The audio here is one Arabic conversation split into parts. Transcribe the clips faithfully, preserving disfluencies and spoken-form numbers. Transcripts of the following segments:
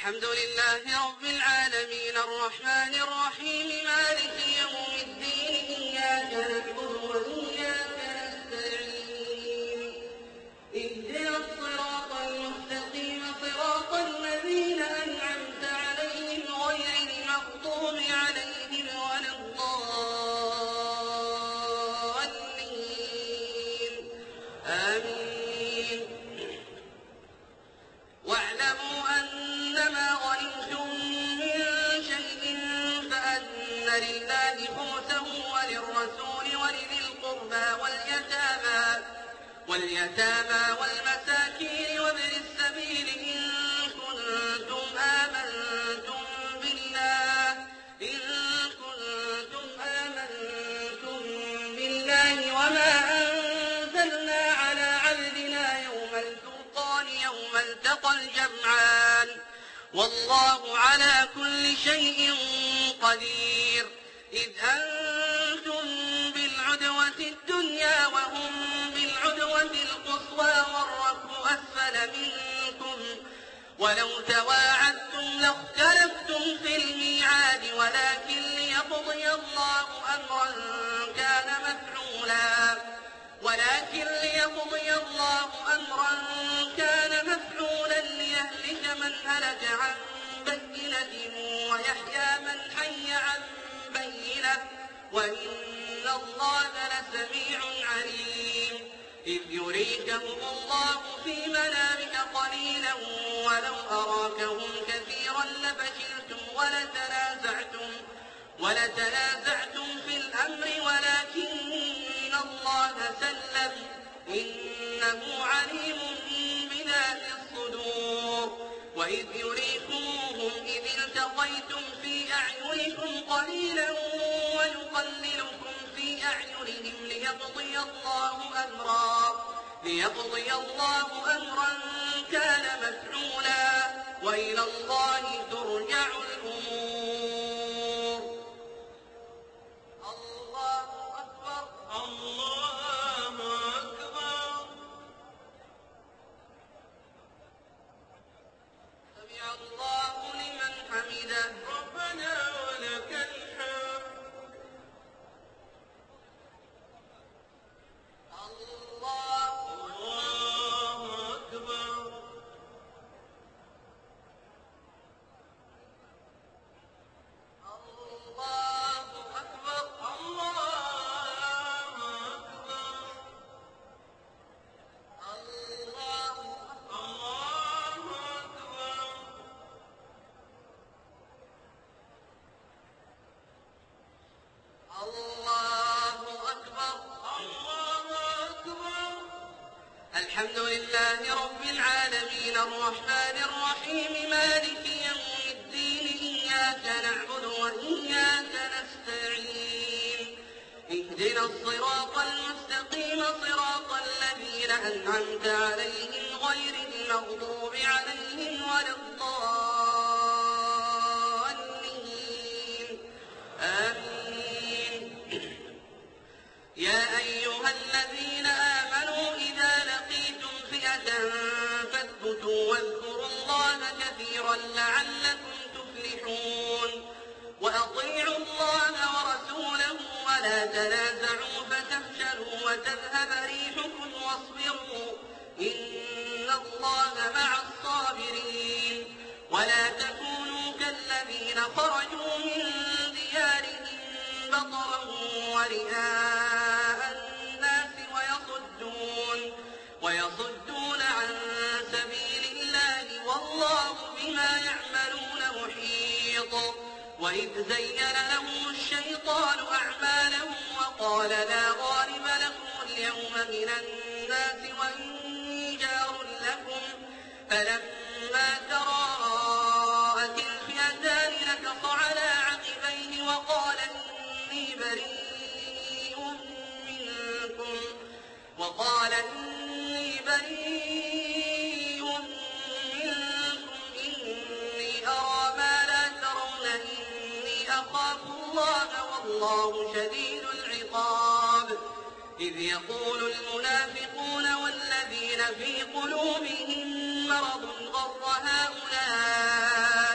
الحمد لله رب العالمين الرحمن الرحيم مالك يوم الدين إياك نعبد وإياك نستعين اهدنا الصراط المستقيم صراط الذين أنعمت عليهم غير المغضوب عليهم ولا الضالين آمين. واعلموا أنما غنمتم من شيء فأن لله خمسه وللرسول ولذي القربى واليتامى واليتامى والمساكين وابن السبيل إن كنتم آمنتم بالله إن كنتم آمنتم بالله وما أنزلنا على عبدنا يوم الفرقان يوم التقى الجمعان والله على كل شيء قدير. إذ أنتم بالعدوة الدنيا وهم بالعدوة القصوى والركب أسفل منكم ولو تواعدتم لاختلفتم في الميعاد ولكن ليقضي الله أمرا كان مفعولا ولكن ليقضي الله أمرا كان مفعولا ليهلك من هلك عن بينة ويحيى من حي عن بينة وإن الله لسميع عليم. إذ يريكهم الله في منامك قليلا ولو أراكهم كثيرا لفشلتم ولتنازعتم ولتنازعتم في الأمر ولكن الله سلم إنه عليم بذات الصدور. وإذ يريكموهم إذ التقيتم في أعينكم قليلا ويقللكم في أعينهم ليقضي الله أمرا ليقضي الله أمرا كان مفعولا وإلى الله ترجع الأمور. الله أكبر الله أكبر. سمع الله لمن حمده ربنا ولك الحمد. الله الله أكبر. الله أكبر الله أكبر. الله الله أكبر. الله أكبر. الله أكبر. الحمد لله رب العالمين الرحمن الرحيم مالك يوم الدين إياك نعبد وإياك نستعين اهدنا الصراط المستقيم صراط الذين أنعمت عليهم غير المغضوب عليهم ولا الضالين آمين. يا أيها الذين آمنوا إذا لقيتم فئة فاثبتوا واذكروا الله كثيرا لعلكم تفلحون. وأطيعوا الله ورسوله ولا تنازعوا فتفشلوا وتذهب ريحكم واصبروا إن الله مع الصابرين. ولا تكونوا كالذين خرجوا من ديارهم بطرا ورئاء الناس ويصدون ويصدون عن سبيل الله والله بما يعملون محيط. وإذ زين لهم الشيطان أعمالهم وقال لا غالب لكم اليوم من الناس وإني جار لكم فلما تراءت الفئتان نكص على عقبيه وقال إني بريء منكم وقال إني بريء منكم إني أرى ما لا ترون إني أخاف الله والله شديد العقاب. إذ يقول المنافقون والذين في قلوبهم مرض غر هؤلاء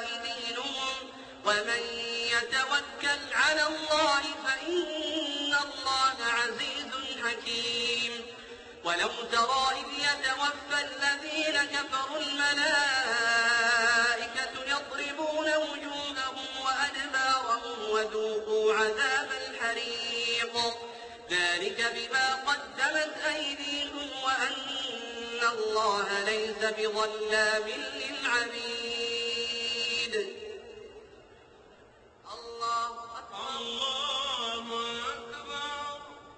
يتوكل على الله فإن الله عزيز حكيم ولو ترى إذ يتوفى الذين كفروا الملائكة يضربون وجوههم وأدبارهم وذوقوا عذاب الحريق ذلك بما قدمت أيديكم وأن الله ليس بظلام للعبيد. الله أكبر. الله أكبر.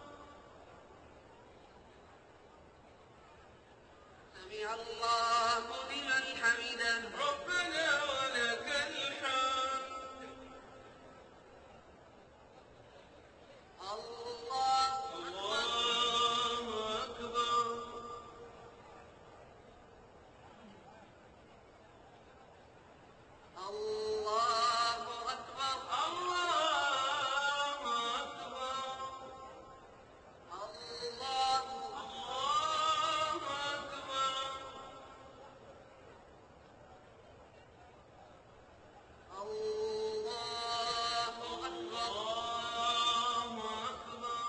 سمع الله لمن حمده. ربنا ولك الحمد. الله الله أكبر. الله أكبر. الله أكبر. الله الله أكبر. الله أكبر. الله أكبر.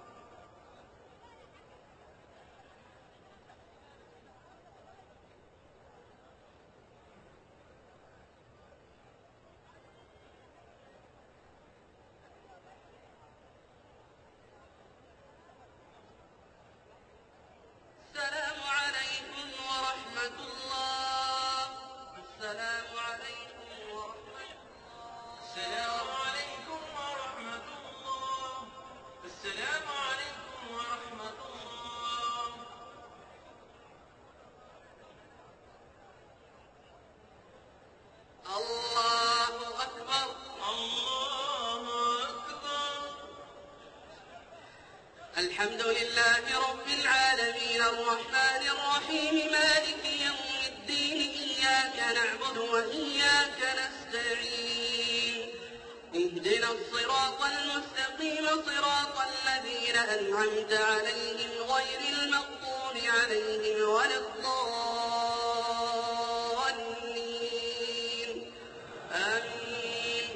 السلام عليكم ورحمة الله. السلام عليكم ورحمة الله. السلام عليكم ورحمة الله. السلام عليكم ورحمة الله. الله أكبر. الله أكبر. الحمد لله رب العالمين الرحمن الرحيم مالك يوم الدين إياك نعبد وإياك نستعين اهدنا الصراط المستقيم صراط الذين أنعمت عليهم غير المغضوب عليهم ولا الضالين آمين.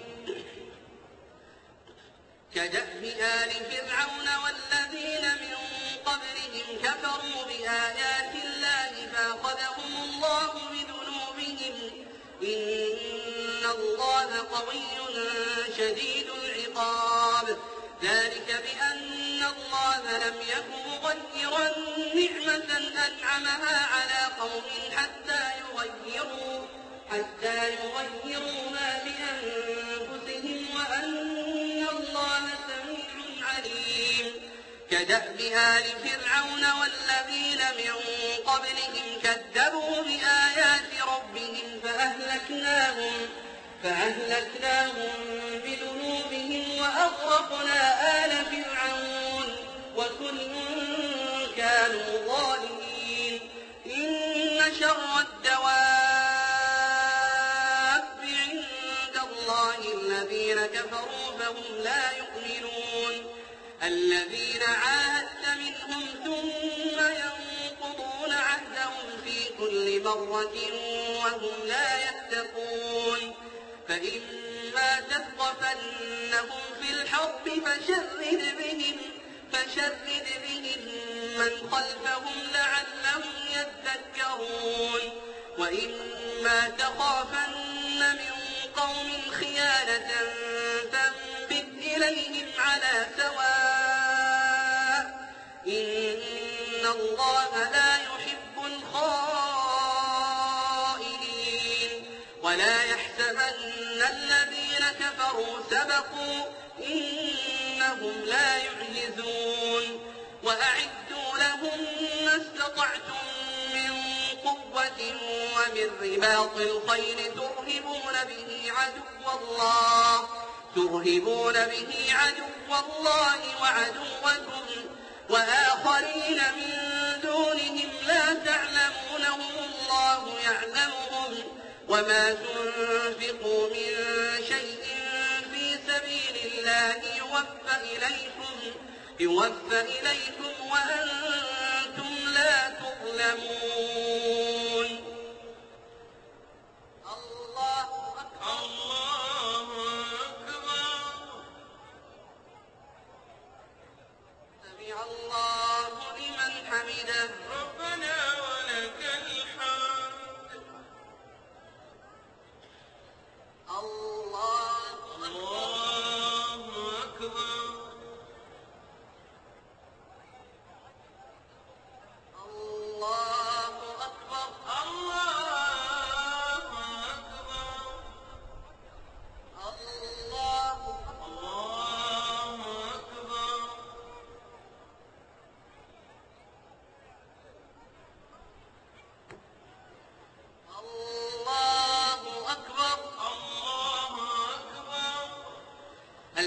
كدأب آل فرعون والذين من قبلهم كفروا بآيات الله فأخذهم الله بذنوبهم إن الله قوي شديد العقاب ذلك بأن الله لم يكن مغيرا نعمة أنعمها على قوم حتى يغيروا حتى يغيروا ما بأنفسهم وأن الله سميع عليم. كدأب آل فرعون والذين من قبلهم كذبوا بآيات ربهم فأهلكناهم فأهلكناهم بذنوبهم وأغرقنا آل فرعون وكل كانوا ظالمين. إن شر الدواب عند الله الذين كفروا فهم لا يؤمنون الذين عاهدت منهم ثم ينقضون عهدهم في كل مرة وهم لا يتقون فإما تثقفنهم في الحرب فشرد بهم فشرد بهم من خلفهم لعلهم يذكرون وإما تخافن من قوم خيانة فانبذ إليهم على سواء إن الله لا يحب الخائنين. ولا يحسبن الذين كفروا سبقوا إنهم لا يعجزون وأعدوا لهم ما استطعتم من قوة ومن رباط الخيل ترهبون به عدو الله ترهبون به عدو الله وعدوكم وآخرين من دونهم لا تعلمونهم الله يعلمهم وما تنفقوا من شيء في سبيل الله يوفى إليكم يوفى إليكم وأنتم لا تظلمون. الله أكبر. الله أكبر.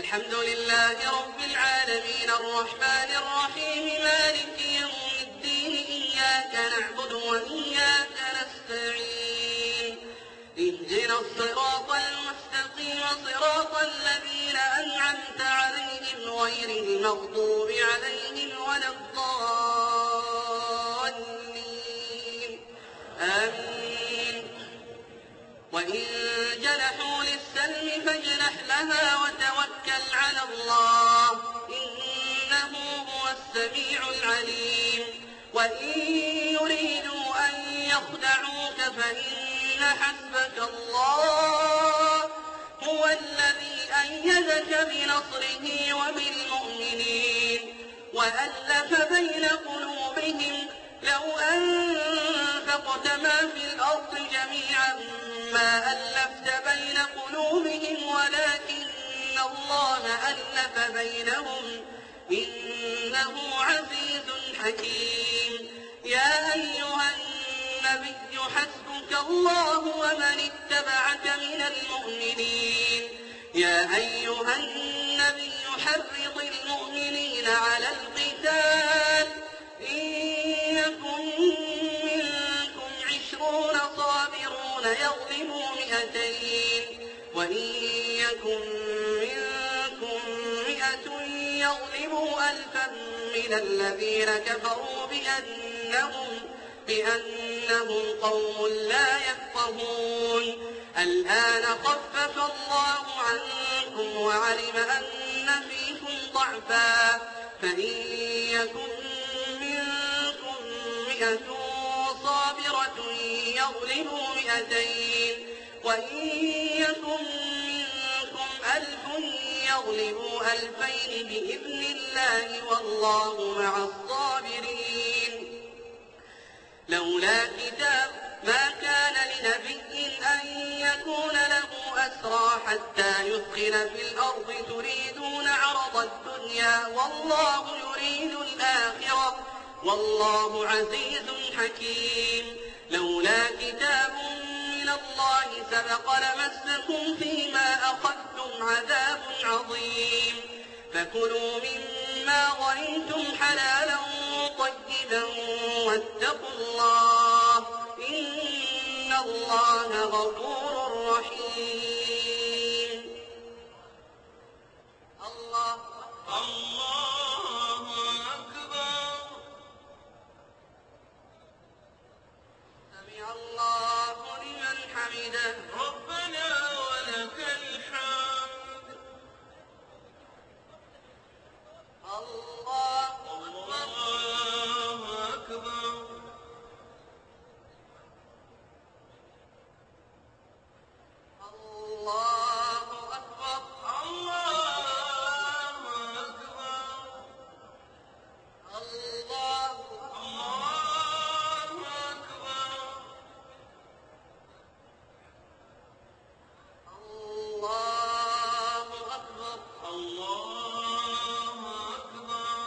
الحمد لله رب العالمين الرحمن الرحيم مالك يوم الدين إياك نعبد وإياك نستعين اهدنا الصراط المستقيم صراط الذين أنعمت عليهم غير المغضوب عليهم ولا الضالين آمين وإن جنحوا للسلم فاجنح لها وتوكل على الله إنه هو السميع العليم وإن يريدوا أن يخدعوك فإن حسبك الله هو الذي أيدك بنصره وبالمؤمنين وألف بين قلوبهم لو أنفقت ما في الأرض جميعا ما ألفت بين قلوبهم ولكن الله ألف بينهم إنه عزيز حكيم يا أيها النبي حسبك الله ومن اتبعك من المؤمنين يا أيها النبي حرض المؤمنين على القتال إن يكن منكم عشرون صابرون يغلبوا مئتين وإن يكن منكم مئة يغلبوا ألفا من الذين كفروا بأنهم, بأنهم قوم لا يفقهون الآن خفف الله عنكم وعلم أن فيكم ضعفا فإن يكن منكم مئة صابرة يغلبوا مئتين وإن يكن منكم ألف يغلبوا ألفين بإذن الله والله مع الصابرين لولا كتاب ما كان لنبي أن يكون له أسرى حتى يثخن في الأرض تريدون عرض الدنيا والله يريد الآخرة والله عزيز حكيم لولا كتاب من الله سبق لمسكم فيما أخذتم عذاب عظيم فكلوا مما غنمتم حلالا طيبا واتقوا الله إن الله غفور رحيم الله الله أكبر سمع الله لمن حمده ربنا ولك الحمد الله الله أكبر الله أكبر الله أكبر الله الله أكبر الله أكبر الله أكبر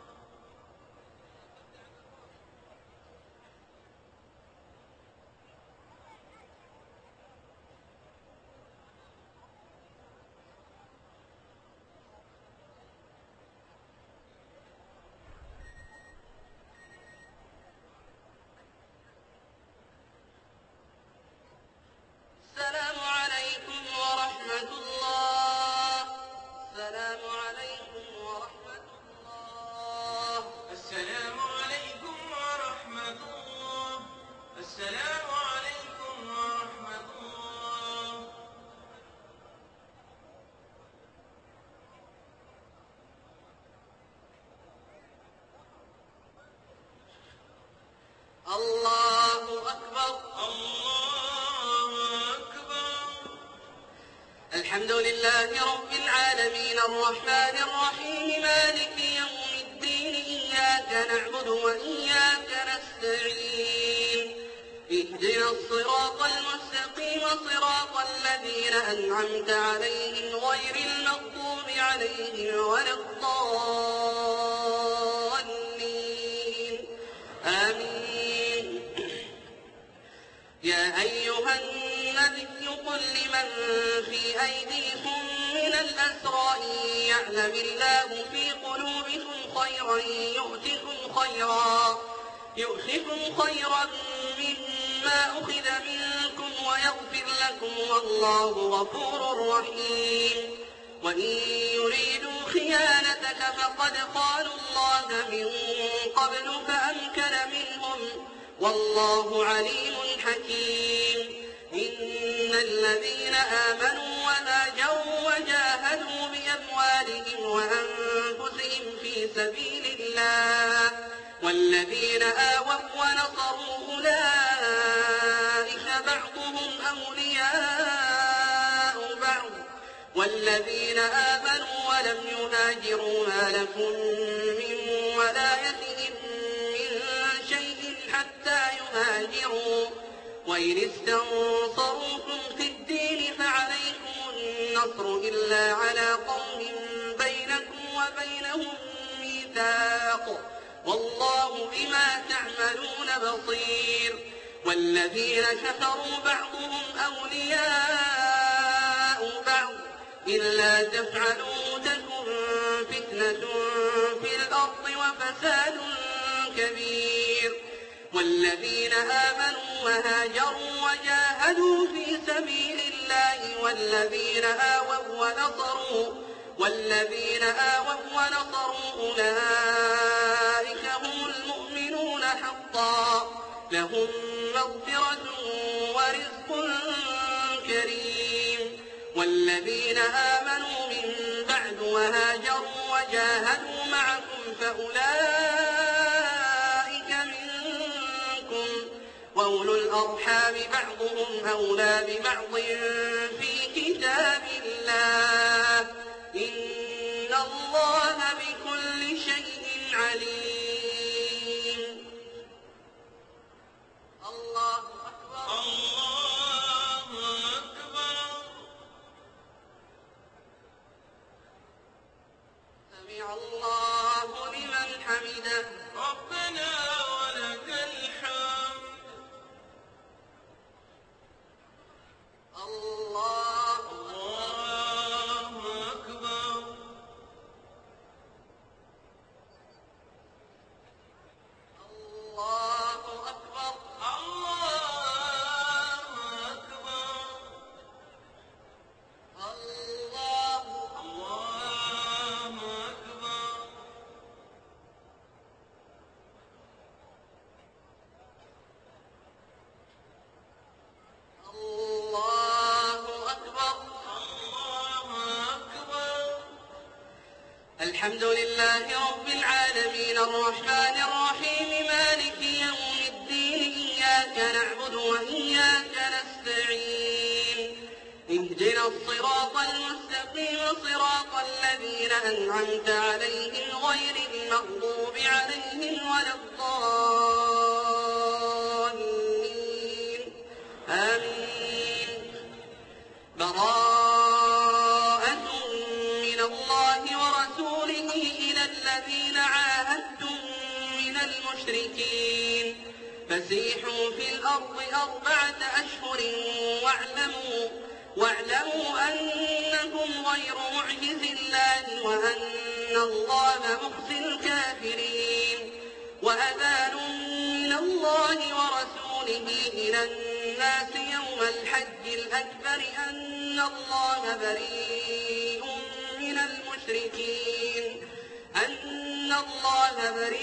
السلام عليكم ورحمة الله السلام عليكم ورحمة الله السلام عليكم ورحمة الله السلام عليكم ورحمة الله الله أكبر الله أكبر الحمد لله رب العالمين الرحمن الرحيم مالك يوم الدين إياك نعبد وإياك نستعين اهدنا الصراط المستقيم صراط الذين أنعمت عليهم غير المغضوب عليهم ولا الضالين آمين يا أيها النبي قل لمن في أيديكم من الأسرى إن يعلم الله في قلوبكم خيرا يؤتكم خيرا يؤتكم خيرا مما أخذ منكم ويغفر لكم والله غفور رحيم وإن يريدوا خيانتك فقد خانوا الله من قبل فأمكن منهم والله عليم حكيم إن الذين آمنوا وهاجروا وجاهدوا بأموالهم وأنفسهم في سبيل الله والذين آووا ونصروا أولئك بعضهم أولياء بعض والذين آمنوا ولم يهاجروا ما لكم من ولايتهم من شيء حتى يهاجروا وإن استنصروكم في الدين فعليكم النصر إلا على قوم بينكم وبينهم ميثاق والله بما تعملون بصير والذين كفروا بعضهم أولياء بعض إلا تفعلوا تكن فتنة في الأرض وفساد كبير والذين آمنوا وهاجروا وجاهدوا في سبيل الله والذين آووا ونصروا والذين آووا ونصروا أولئك هم المؤمنون حقا لهم مغفرة ورزق كريم والذين آمنوا من بعد وهاجروا وجاهدوا معكم فأولئك منكم وأولو الأرحام بعضهم أولى ببعض في كتاب الله إن الله بكل شيء عليم الله أكبر الله أكبر سمع الله لمن حمده ربنا ولك الحمد الله الله أكبر الله أكبر الله أكبر الله الله أكبر الله أكبر الله أكبر الحمد لله رب العالمين الرحمن الرحيم مالك يوم الدين إياك نعبد وإياك نستعين اهدنا الصراط المستقيم صراط الذين أنعمت عليهم غير المغضوب عليهم ولا الضالين آمين براءة من الله ورسوله إلى الذين عاهدتم من المشركين فسيحوا في الأرض أربعة أشهر واعلموا واعلموا أنكم غير معجز الله وأن الله مخزي الكافرين وأذان من الله ورسوله إلى الناس يوم الحج الأكبر أن الله بريء من المشركين أن الله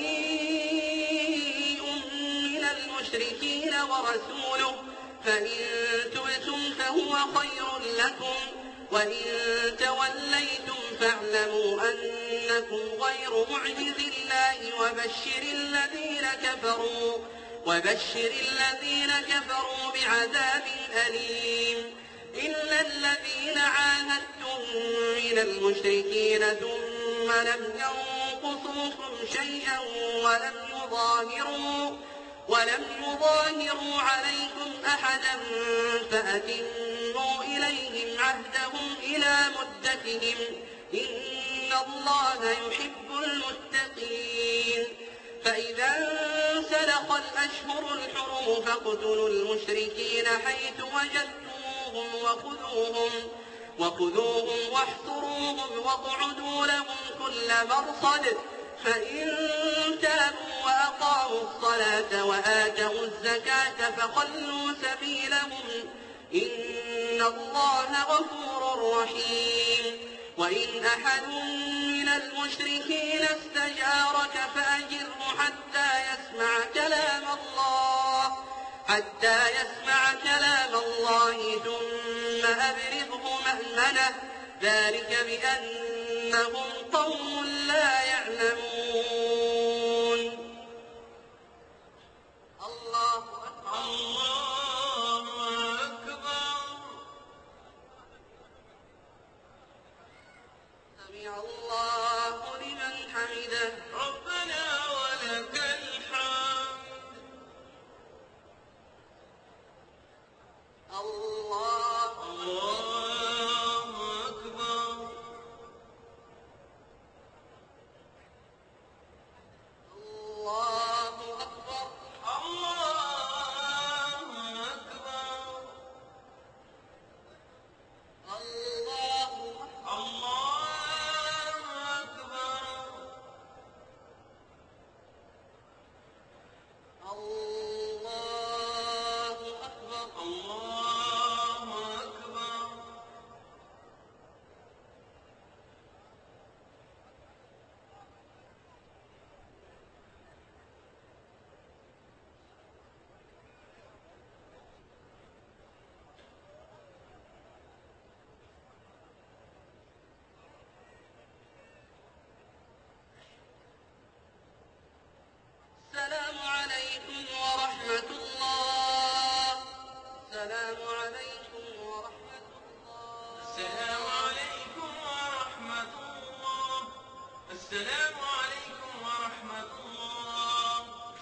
بريء من المشركين ورسوله فإن تبتم فهو خير لكم وإن توليتم فاعلموا أنكم غير معجز الله وبشر الذين كفروا وبشر الذين كفروا بعذاب أليم إلا الذين عاهدتم من المشركين ثم لم ينقصوكم شيئا ولم يظاهروا ولم يظاهروا عليكم أحدا فأتموا إليهم عهدهم إلى مدتهم إن الله يحب المتقين فإذا انسلخ الأشهر الحرم فاقتلوا المشركين حيث وجدتموهم وخذوهم وخذوهم واحصروهم واقعدوا لهم كل مرصد فإن تابوا وأقاموا الصلاة وآتوا الزكاة فخلوا سبيلهم إن الله غفور رحيم وإن أحد من المشركين استجارك فأجره حتى يسمع كلام الله حتى يسمع كلام الله ثم أبلغه مأمنه ذلك بأنهم قوم لا يعلمون. الله أكبر. الله أكبر. سمع الله لمن حمده. ربنا ولك الحمد. الله الله أكبر. الله أكبر. الله أكبر. الله الله أكبر. الله أكبر. الله أكبر. السلام عليكم ورحمة الله. السلام عليكم ورحمة الله. السلام عليكم ورحمة الله. السلام عليكم ورحمة الله.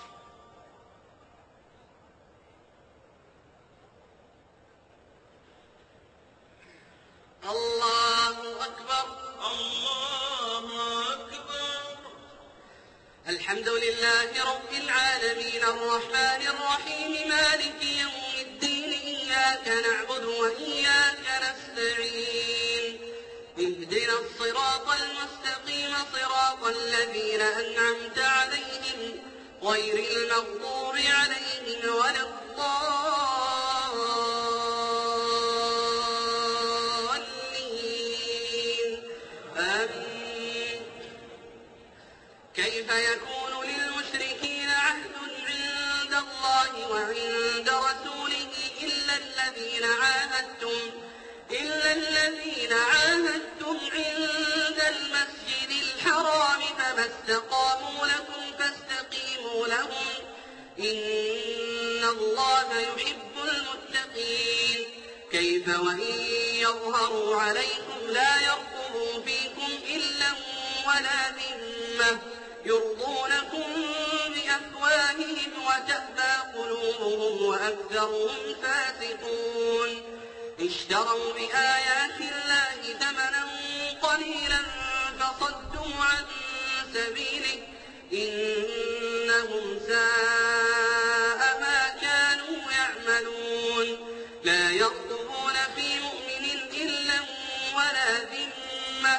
الله أكبر. الله أكبر. الحمد لله رب العالمين الرحمن الرحيم مالك يوم الدين إياك نعبد وإياك نستعين اهدنا الصراط المستقيم صراط الذين أنعمت عليهم غير المغضوب عليهم ولا الضالين آمين. كيف يكون للمشركين عهد عند الله وعند رسوله إلا الذين عاهدتم إلا الذين عاهدتم عند المسجد الحرام فما استقاموا لكم فاستقيموا لهم إن الله يحب المتقين. كيف وإن يظهروا عليكم لا يرقبوا فيكم إلا ولا ذمة يرضونكم بأفواههم وتأبى قلوبهم وأكثرهم فاسقون. اشتروا بآيات الله ثمنا قليلا فصدوا عن سبيله إنهم ساء ما كانوا يعملون. لا يرقبون في مؤمن إلا ولا ذمة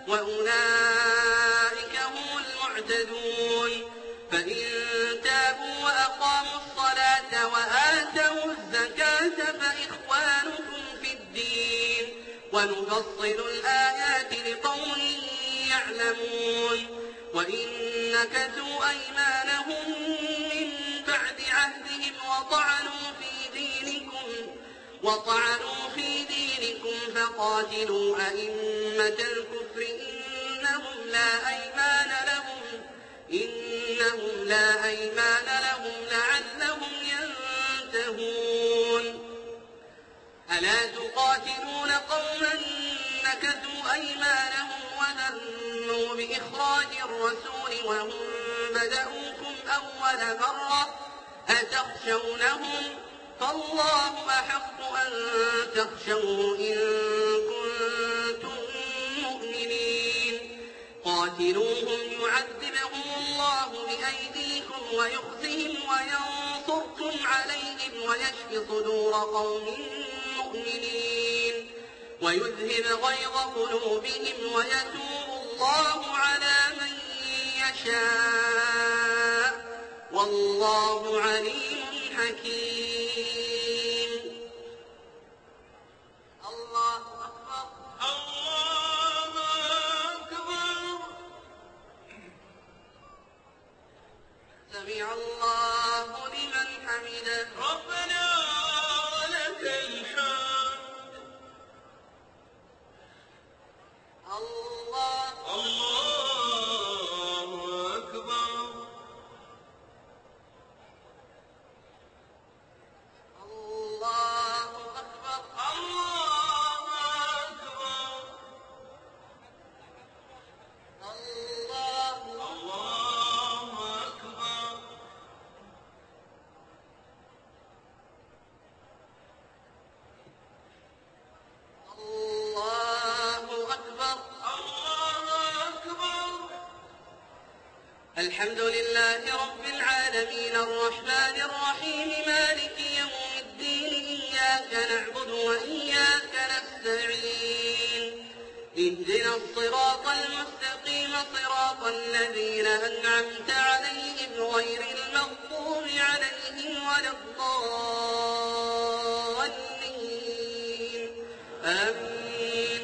وأولئك هم المعتدون. فإن تابوا وأقاموا الصلاة وآتوا الزكاة فإخوانكم في الدين ونفصل الآيات لقوم يعلمون. وإن نكثوا أيمانهم من بعد عهدهم وطعنوا في دينكم وطعنوا في دينكم فقاتلوا أئمة الكفر إنهم لا أيمان لهم إنهم لا أيمان لهم لعلهم ينتهون. ألا تقاتلون قوما نكثوا أيمانهم وذنوا بإخراج الرسول وهم بدأوكم أول مرة أتخشونهم فالله أحق أن تخشوه إن كنتم مؤمنين. قاتلوهم يعذبهم الله بأيديكم ويخزهم وينصركم عليهم ويشف صدور قوم مؤمنين. ويذهب غيظ قلوبهم ويتوب الله على من يشاء والله عليم حكيم. الله أكبر. الله أكبر. سمع الله لمن حمده. ربنا ولك الحمد. الله الله أكبر. الله أكبر. الله أكبر. الله الله أكبر. الله أكبر. الله أكبر. الحمد لله رب العالمين الرحمن الرحيم مالك يوم الدين إياك نعبد وإياك نستعين اهدنا الصراط المستقيم صراط الذين أنعمت عليهم غير المغضوب عليهم ولا الضالين آمين.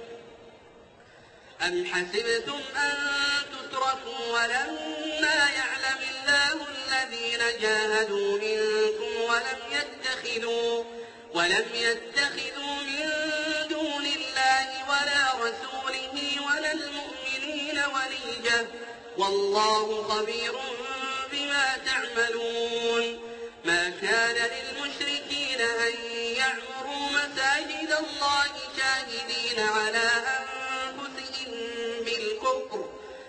أم حسبتم أن تتركوا ولما يعلم الله الذين جاهدوا منكم ولم يتخذوا ولم يتخذوا من دون الله ولا رسوله ولا المؤمنين وليجة والله خبير بما تعملون. ما كان للمشركين أن يعمروا مساجد الله شاهدين على أنفسهم بالكفر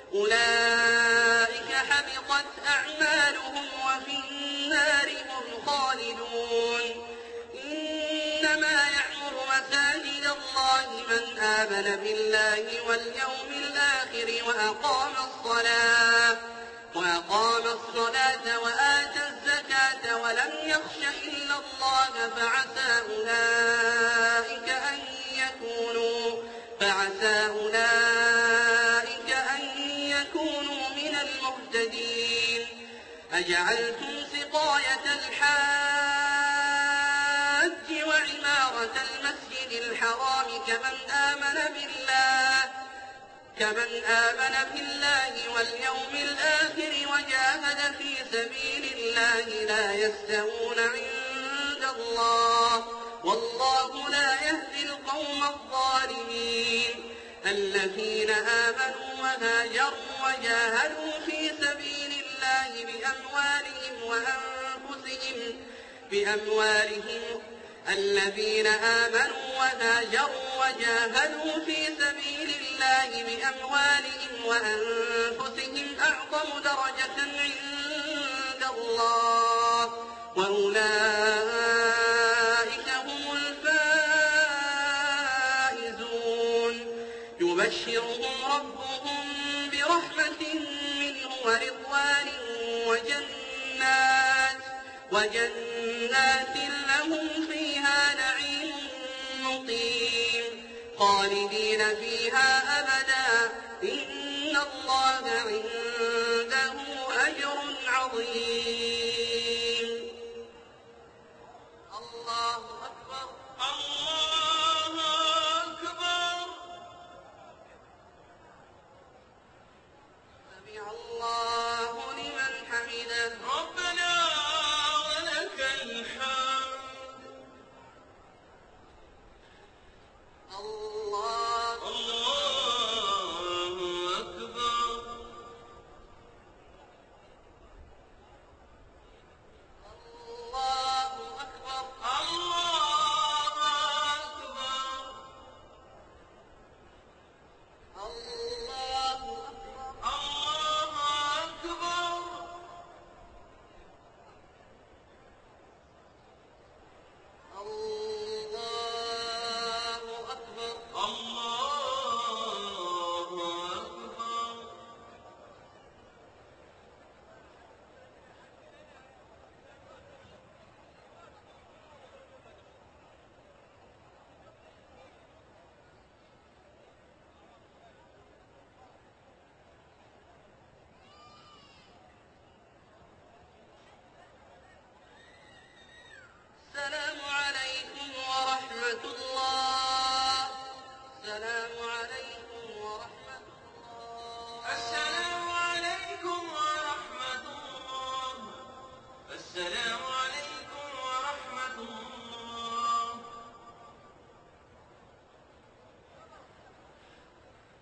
أولئك حبطت أعمالهم وفي النار هم خالدون. إنما يعمر مساجد الله من آمن بالله واليوم الآخر وأقام الصلاة وأقام الصلاة وآتى الزكاة ولم يخش إلا الله فعسى أولئك أن يكونوا فعسى أولئك أن يكونوا من المهتدين. أجعلتم سقاية الحاج وعمارة المسجد الحرام كمن آمن بالله كمن آمن بالله واليوم الآخر وجاهد في سبيل الله لا يستوون عند الله والله لا يهدي القوم الظالمين. الذين آمنوا وهاجروا وجاهدوا في سبيل الله بأموالهم وأنفسهم بأموالهم الذين آمنوا وهاجروا وجاهدوا في سبيل الله بأموالهم وأنفسهم أعظم درجة عند الله وأولئك هم الفائزون. يبشرهم ربهم برحمة منه ورضوان وجنات وجنات لهم فيها نعيم مقيم خالدين فيها أبدا إن الله عنده أجر عظيم. الله أكبر. الله أكبر. سمع الله لمن حمده. ربنا ولك الحمد. الله الله أكبر.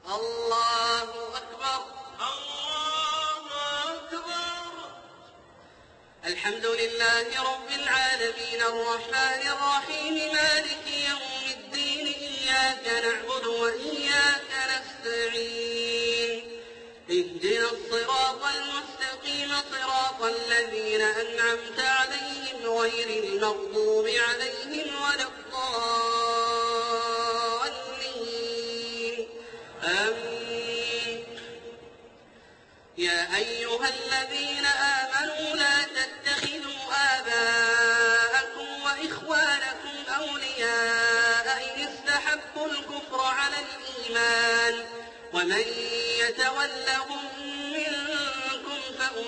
الله أكبر. الله أكبر. الحمد لله رب العالمين الرحمن الرحيم مالك يوم الدين إياك نعبد وإياك نستعين اهدنا الصراط المستقيم صراط الذين أنعمت عليهم غير المغضوب عليهم ولا الضالين آمين. يا أيها الذين آمنوا لا تتخذوا آباءكم وإخوانكم أولياء إن استحبوا الكفر على الإيمان ومن يتولهم منكم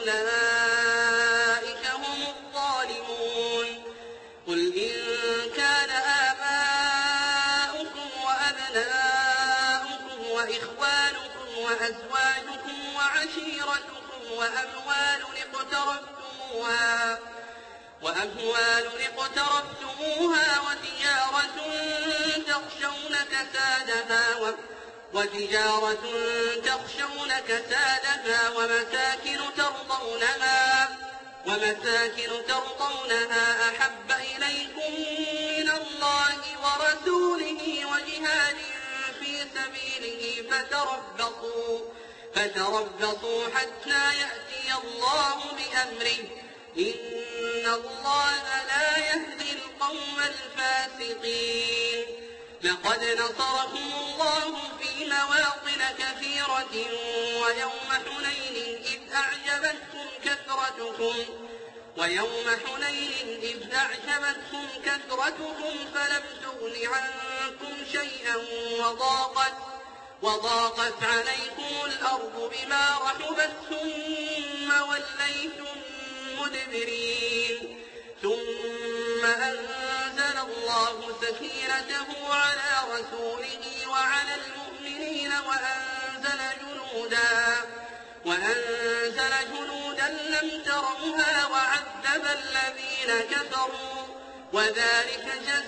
فأولئك هم الظالمون. قل إن كان آباؤكم وأبناؤكم وإخوانكم وأزواجكم وعشيرتكم وأموال اقترفتموها وأموال اقترفتموها وتجارة تخشون كسادها وتجارة تخشون كسادها ومساكن ترضونها ومساكن ترضونها أحب إليكم من الله ورسوله وجهاد في سبيله فتربصوا فتربصوا حتى يأتي الله بأمره إن الله لا يهدي القوم الفاسقين. لقد نصركم الله في مواطن كثيرة ويوم حنين إذ أعجبتكم كثرتكم ويوم حنين إذ أعجبتكم كثرتكم فلم تغن عنكم شيئا وضاقت وضاقت عليكم الأرض بما رحبت ثم وليتم مدبرين ثم أنزل الله سكينته على رسوله وعلى المؤمنين وأنزل جنودا وأنزل جنودا لم تروها وعذب الذين كفروا وذلك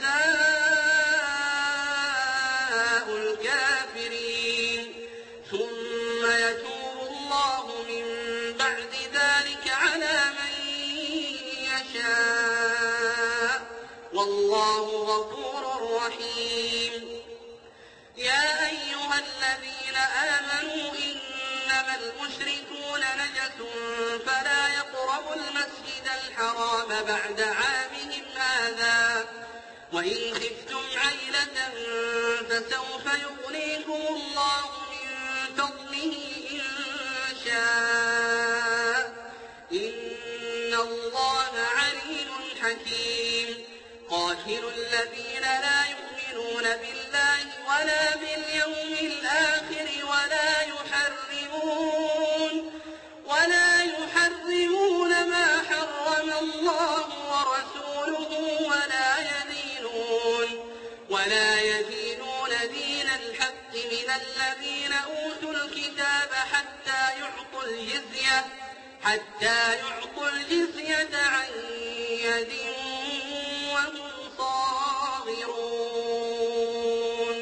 جزاء الكافرين. ثم يتوب الله من بعد ذلك على من يشاء والله غفور رحيم. يا أيها الذين آمنوا إنما المشركون نجس فلا يقربوا المسجد الحرام بعد عامهم هذا وإن خفتم عيلة فسوف يغنيكم الله من فضله إن شاء إن الله عليم حكيم. قاتلوا الذين لا يؤمنون بالله ولا باليوم الآخر ولا يحرمون ولا يحرمون ما حرم الله ورسوله ولا يدينون ولا يدينون دين الحق من الذين أوتوا الكتاب حتى يعطوا الجزية حتى يعطوا الجزية عن يد وهم صاغرون.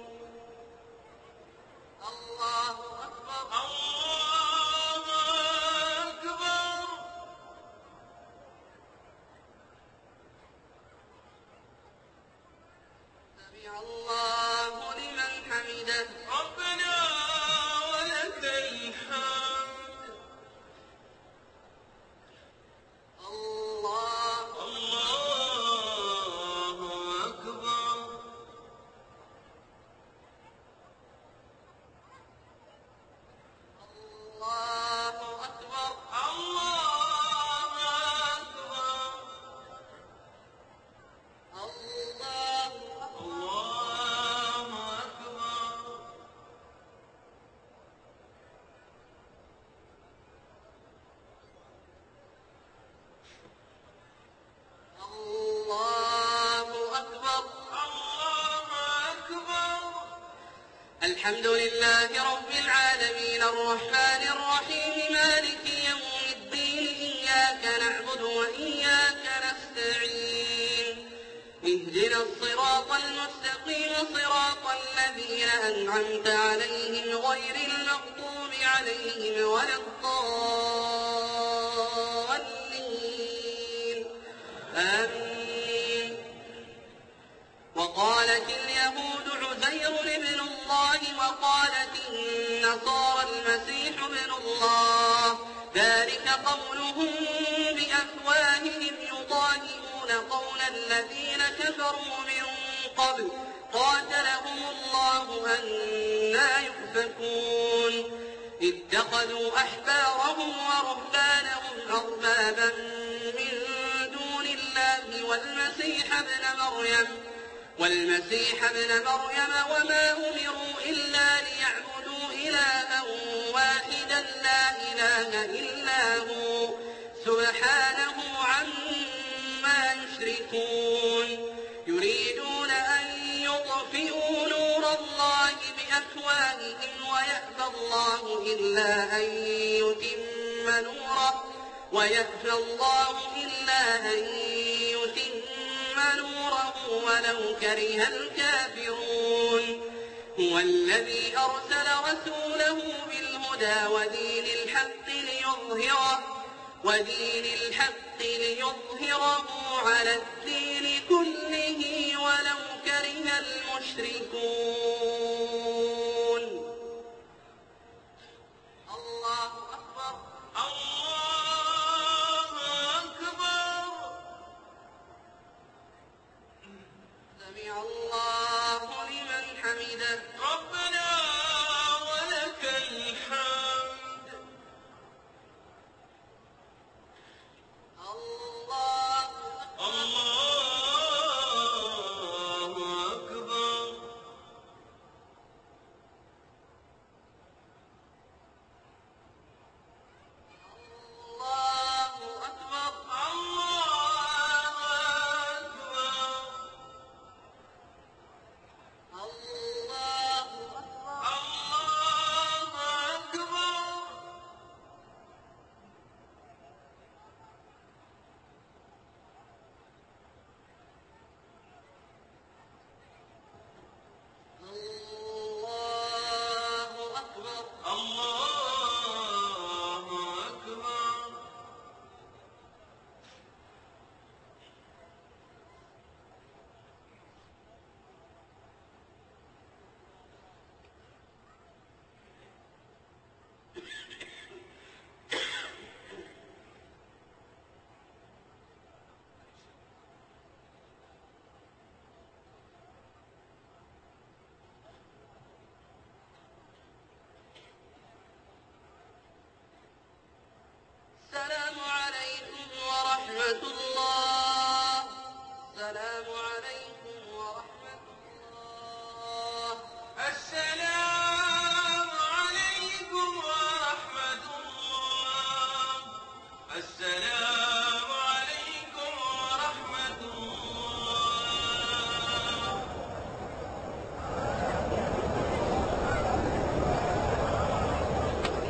الله أكبر. الله أكبر. سمع الله لمن حمده. ربنا ولك الحمد. الله الله أكبر. الله أكبر. الله أكبر. الله الله أكبر. الله أكبر. الله أكبر. الحمد لله رب العالمين الرحمن الرحيم مالك يوم الدين إياك نعبد وإياك نستعين اهدنا الصراط المستقيم صراط الذين أنعمت عليهم غير المغضوب عليهم ولا الضالين آمين. وقالت اليهود عزير ابن الله وقالت النصارى المسيح ابن الله ذلك قولهم بأفواههم يضاهئون قول الذين كفروا من قبل قاتلهم الله أنى يؤفكون اتخذوا أحبارهم ورهبانهم أربابا من دون الله والمسيح ابن مريم والمسيح ابن مريم وما أمروا إلا ليعبدوا إلها واحدا لا إله إلا هو سبحانه عما يشركون يريدون أن يطفئوا نور الله بأفواههم ويأبى الله إلا أن يتم نوره ويأبى الله إلا أن يتم نوره ولو كره الكافرون هو الذي أرسل رسوله بالهدى ودين الحق ليظهره ودين الحق ليظهره على الدين